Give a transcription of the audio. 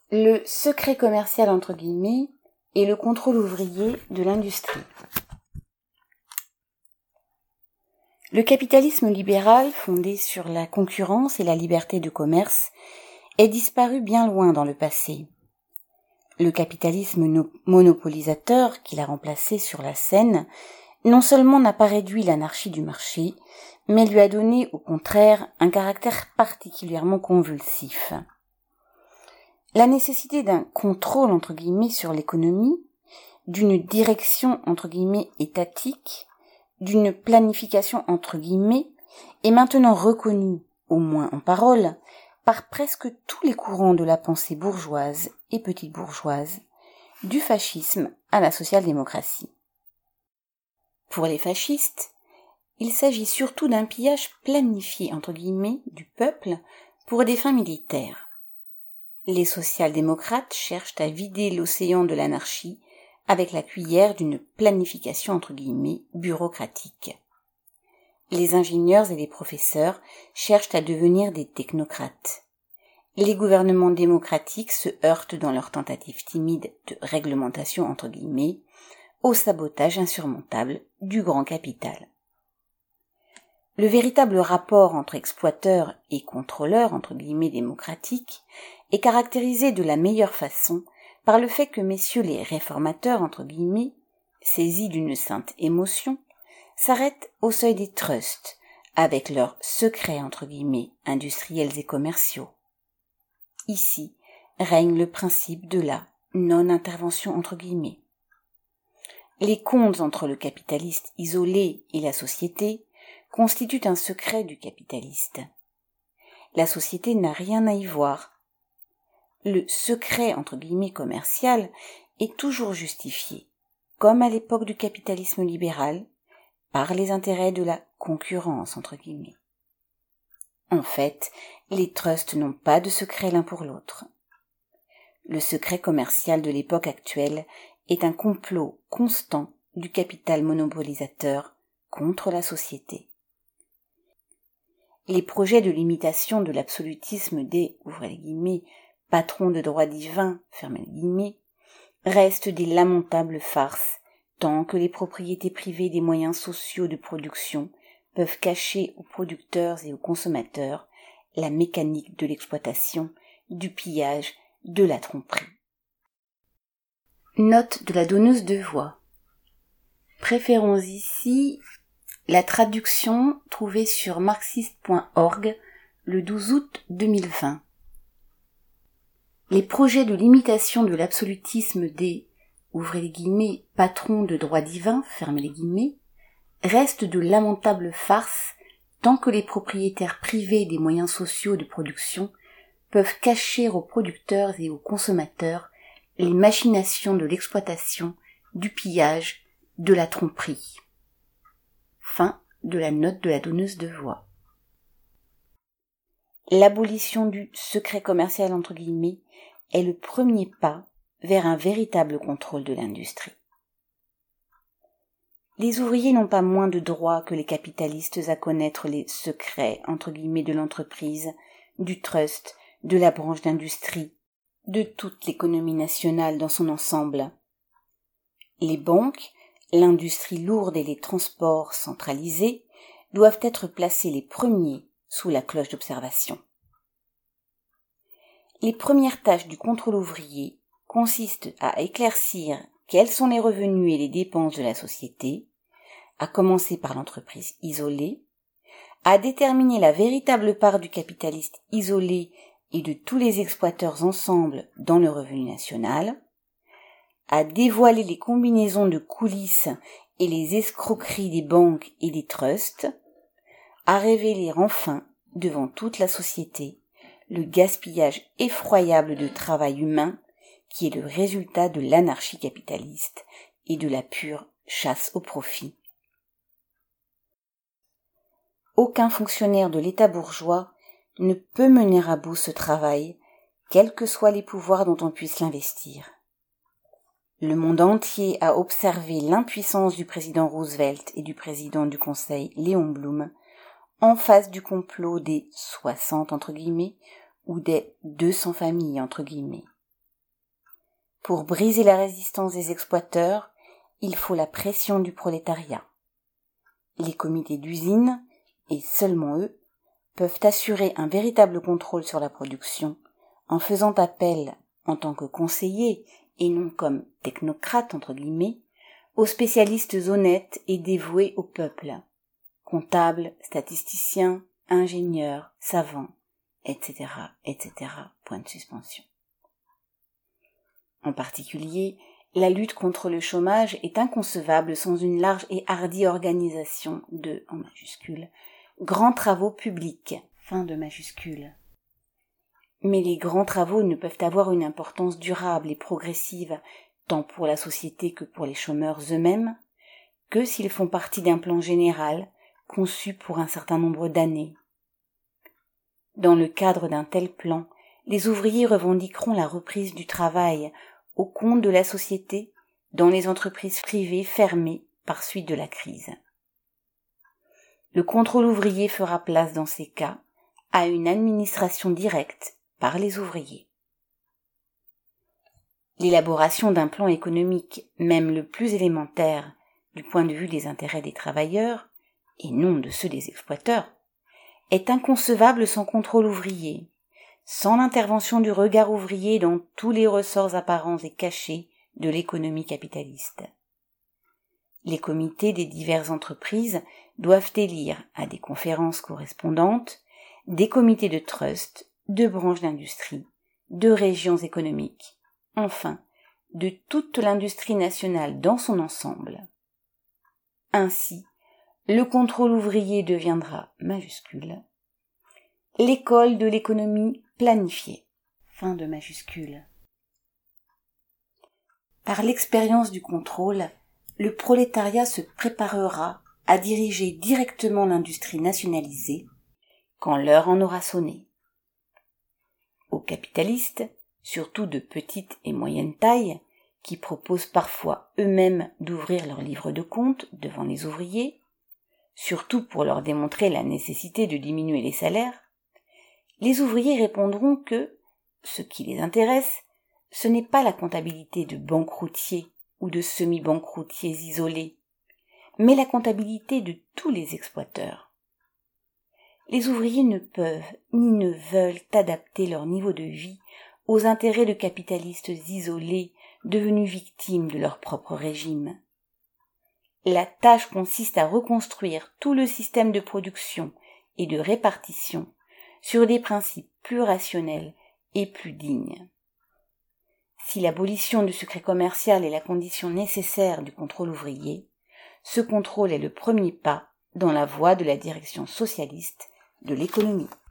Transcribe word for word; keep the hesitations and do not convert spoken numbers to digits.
Le secret commercial entre guillemets et le contrôle ouvrier de l'industrie. Le capitalisme libéral, fondé sur la concurrence et la liberté de commerce, est disparu bien loin dans le passé. Le capitalisme no- monopolisateur qui l'a remplacé sur la scène non seulement n'a pas réduit l'anarchie du marché, mais lui a donné au contraire un caractère particulièrement convulsif. La nécessité d'un contrôle entre guillemets sur l'économie, d'une direction entre guillemets étatique, d'une planification entre guillemets, est maintenant reconnue, au moins en parole, par presque tous les courants de la pensée bourgeoise et petite bourgeoise, du fascisme à la social-démocratie. Pour les fascistes, il s'agit surtout d'un pillage planifié entre guillemets du peuple pour des fins militaires. Les social-démocrates cherchent à vider l'océan de l'anarchie avec la cuillère d'une planification entre guillemets bureaucratique. Les ingénieurs et les professeurs cherchent à devenir des technocrates. Les gouvernements démocratiques se heurtent dans leurs tentatives timides de réglementation entre guillemets au sabotage insurmontable du grand capital. Le véritable rapport entre exploiteurs et contrôleurs entre guillemets démocratiques est caractérisé de la meilleure façon par le fait que messieurs les réformateurs entre guillemets, saisis d'une sainte émotion, s'arrêtent au seuil des trusts avec leurs secrets entre guillemets industriels et commerciaux. Ici règne le principe de la non-intervention entre guillemets. Les comptes entre le capitaliste isolé et la société constituent un secret du capitaliste. La société n'a rien à y voir. Le secret entre guillemets commercial est toujours justifié, comme à l'époque du capitalisme libéral, par les intérêts de la concurrence entre guillemets. En fait, les trusts n'ont pas de secret l'un pour l'autre. Le secret commercial de l'époque actuelle est un complot constant du capital monopolisateur contre la société. Les projets de limitation de l'absolutisme des, ouvrez les guillemets, patrons de droit divin, fermez les guillemets, restent des lamentables farces tant que les propriétés privées des moyens sociaux de production peuvent cacher aux producteurs et aux consommateurs la mécanique de l'exploitation, du pillage, de la tromperie. Note de la donneuse de voix. Préférons ici la traduction trouvée sur marxiste point org le douze août deux mille vingt. Les projets de limitation de l'absolutisme des, ouvrez les guillemets, patrons de droit divin, fermez les guillemets, restent de lamentables farces tant que les propriétaires privés des moyens sociaux de production peuvent cacher aux producteurs et aux consommateurs les machinations de l'exploitation, du pillage, de la tromperie. Fin de la note de la donneuse de voix. L'abolition du secret commercial entre guillemets est le premier pas vers un véritable contrôle de l'industrie. Les ouvriers n'ont pas moins de droits que les capitalistes à connaître les secrets entre guillemets de l'entreprise, du trust, de la branche d'industrie, de toute l'économie nationale dans son ensemble. Les banques, l'industrie lourde et les transports centralisés doivent être placés les premiers sous la cloche d'observation. Les premières tâches du contrôle ouvrier consistent à éclaircir quels sont les revenus et les dépenses de la société, à commencer par l'entreprise isolée, à déterminer la véritable part du capitaliste isolé et de tous les exploiteurs ensemble dans le revenu national, à dévoiler les combinaisons de coulisses et les escroqueries des banques et des trusts, à révéler enfin, devant toute la société, le gaspillage effroyable de travail humain qui est le résultat de l'anarchie capitaliste et de la pure chasse au profit. Aucun fonctionnaire de l'État bourgeois ne peut mener à bout ce travail, quels que soient les pouvoirs dont on puisse l'investir. Le monde entier a observé l'impuissance du président Roosevelt et du président du Conseil Léon Blum en face du complot des soixante entre guillemets ou des deux cents familles entre guillemets. Pour briser la résistance des exploiteurs, il faut la pression du prolétariat. Les comités d'usine, et seulement eux, peuvent assurer un véritable contrôle sur la production en faisant appel, en tant que conseillers et non comme technocrates entre guillemets, aux spécialistes honnêtes et dévoués au peuple, comptables, statisticiens, ingénieurs, savants, et cetera, et cetera. Point de suspension. En particulier, la lutte contre le chômage est inconcevable sans une large et hardie organisation de, en majuscule, grands travaux publics, fin de majuscule. Mais les grands travaux ne peuvent avoir une importance durable et progressive, tant pour la société que pour les chômeurs eux-mêmes, que s'ils font partie d'un plan général, conçu pour un certain nombre d'années. Dans le cadre d'un tel plan, les ouvriers revendiqueront la reprise du travail au compte de la société dans les entreprises privées fermées par suite de la crise. Le contrôle ouvrier fera place dans ces cas à une administration directe par les ouvriers. L'élaboration d'un plan économique, même le plus élémentaire du point de vue des intérêts des travailleurs, et non de ceux des exploiteurs, est inconcevable sans contrôle ouvrier, sans l'intervention du regard ouvrier dans tous les ressorts apparents et cachés de l'économie capitaliste. Les comités des diverses entreprises doivent élire à des conférences correspondantes des comités de trust, de branches d'industrie, de régions économiques, enfin, de toute l'industrie nationale dans son ensemble. Ainsi, le contrôle ouvrier deviendra, majuscule, l'école de l'économie planifiée, fin de majuscule. Par l'expérience du contrôle, le prolétariat se préparera à diriger directement l'industrie nationalisée quand l'heure en aura sonné. Aux capitalistes, surtout de petite et moyenne taille, qui proposent parfois eux-mêmes d'ouvrir leur livre de compte devant les ouvriers, surtout pour leur démontrer la nécessité de diminuer les salaires, les ouvriers répondront que ce qui les intéresse, ce n'est pas la comptabilité de banqueroutiers ou de semi-banqueroutiers isolés, mais la comptabilité de tous les exploiteurs. Les ouvriers ne peuvent ni ne veulent adapter leur niveau de vie aux intérêts de capitalistes isolés devenus victimes de leur propre régime. La tâche consiste à reconstruire tout le système de production et de répartition sur des principes plus rationnels et plus dignes. Si l'abolition du secret commercial est la condition nécessaire du contrôle ouvrier, ce contrôle est le premier pas dans la voie de la direction socialiste de l'économie.